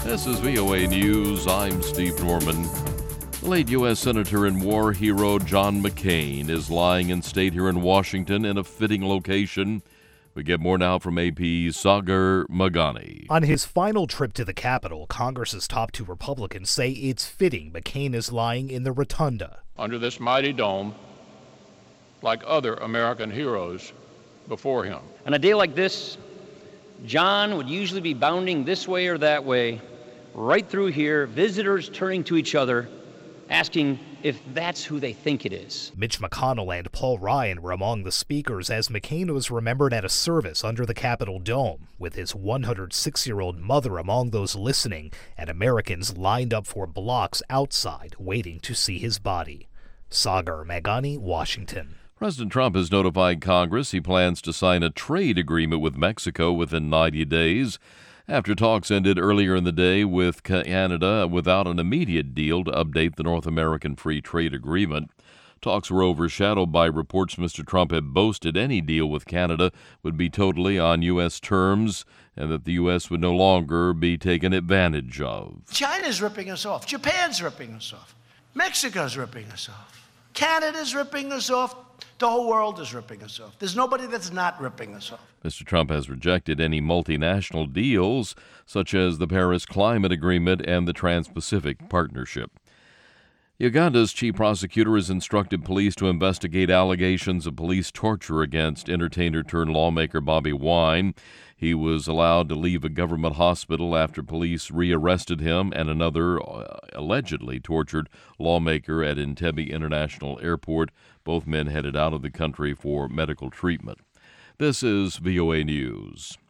This is VOA News. I'm Steve Norman. The late U.S. Senator and war hero John McCain is lying in state here in Washington in a fitting location. We get more now from AP's Sagar Meghani. On his final trip to the Capitol, Congress's top two Republicans say it's fitting McCain is lying in the rotunda. Under this mighty dome, like other American heroes before him. On a day like this, John would usually be bounding this way or that way, right through here, visitors turning to each other, asking if that's who they think it is. Mitch McConnell and Paul Ryan were among the speakers as McCain was remembered at a service under the Capitol dome, with his 106-year-old mother among those listening and Americans lined up for blocks outside waiting to see his body. Sagar Meghani, Washington. President Trump has notified Congress he plans to sign a trade agreement with Mexico within 90 days. After talks ended earlier in the day with Canada without an immediate deal to update the North American Free Trade Agreement. Talks were overshadowed by reports Mr. Trump had boasted any deal with Canada would be totally on U.S. terms and that the U.S. would no longer be taken advantage of. China's ripping us off. Japan's ripping us off. Mexico's ripping us off. Canada's ripping us off. The whole world is ripping us off. There's nobody that's not ripping us off. Mr. Trump has rejected any multinational deals, such as the Paris Climate Agreement and the Trans-Pacific Partnership. Uganda's chief prosecutor has instructed police to investigate allegations of police torture against entertainer-turned-lawmaker Bobi Wine. He was allowed to leave a government hospital after police rearrested him and another allegedly tortured lawmaker at Entebbe International Airport. Both men headed out of the country for medical treatment. This is VOA News.